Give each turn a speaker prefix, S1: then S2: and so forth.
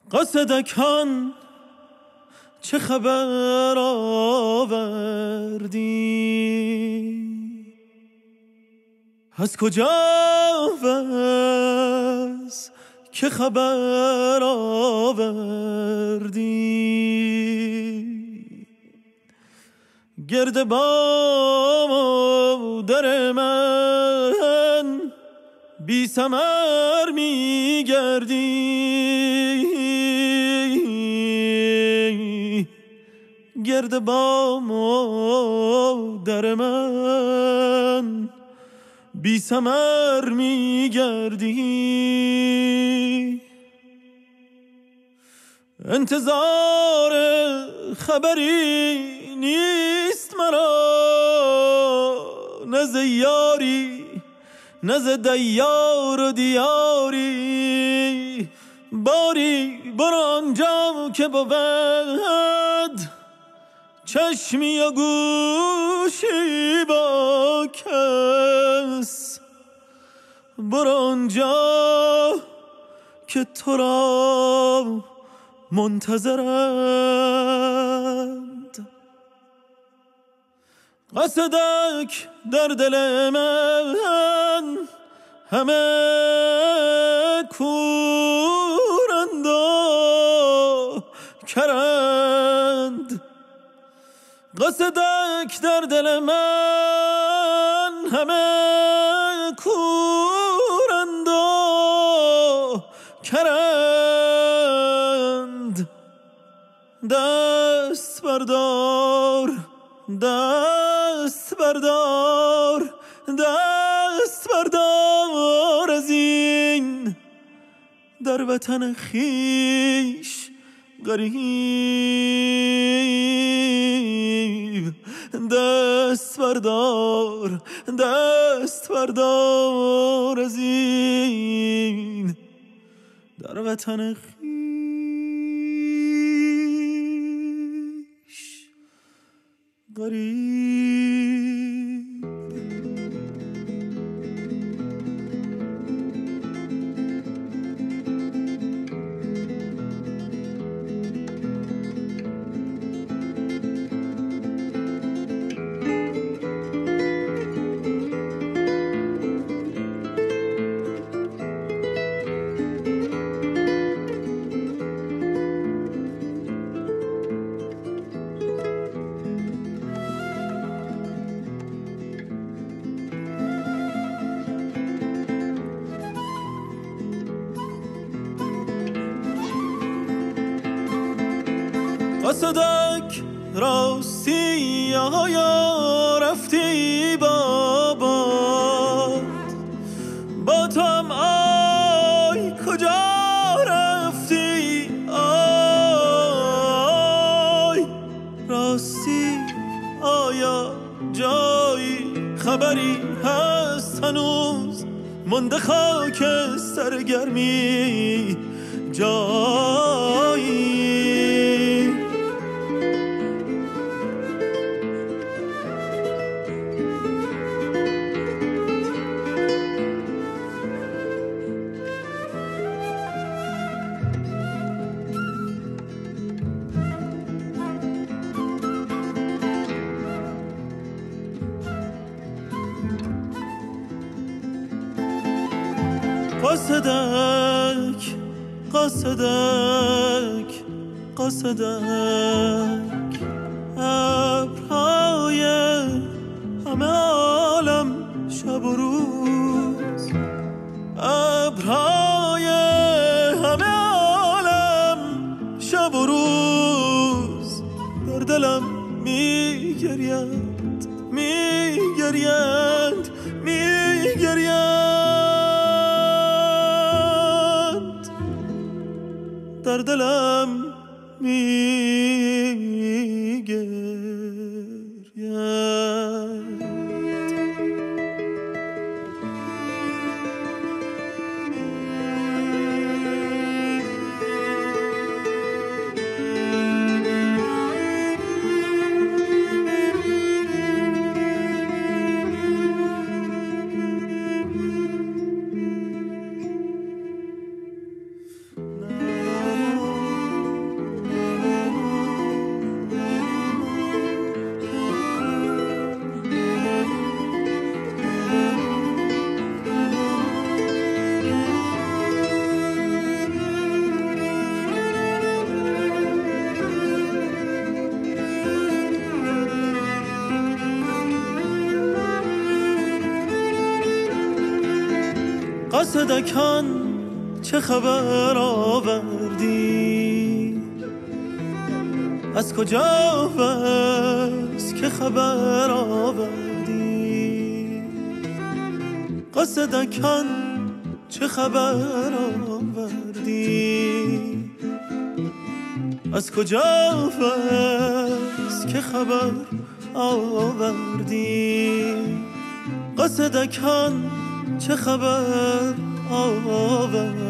S1: قاصدکان چه خبر آوردی؟ از کجا و از که خبر آوردی؟ گرد بام و در من بی ثمر می گردی، گرد بام و در من بی ثمر می گردی. انتظار خبری نیست مرا، نه ز یاری نه ز دیار و دیاری. باری برو آنجا که بود چشمی و گوشی با کس. برو آنجا که تو را منتظرند. قاصدک در دل من همه کورند و کرند. قاصدک در دل من همه کورند و کرند. دست بردار دست بردار دست بردار از این در وطن خیش غریب. دست بردار دست بردار از این در وطن خیش غریب. قاصدک راستی آیا رفتی بابا با تو هم آی کجا رفتی؟ آی راستی آیا جایی خبری هست هنوز مونده خاک سرگرمی جایی؟ قاصدک قاصدک قاصدک ابرهای همه عالم شب و روز، ابرهای همه عالم شب و روز در دلم میگریند میگریند میگریند در دلم میگریند. قاصدکان چه خبر آوردی؟ از کجا بس که خبر آوردی؟ قاصدکان چه خبر آوردی؟ از کجا بس که خبر آوردی؟ قاصدکان چه خبر آوردی؟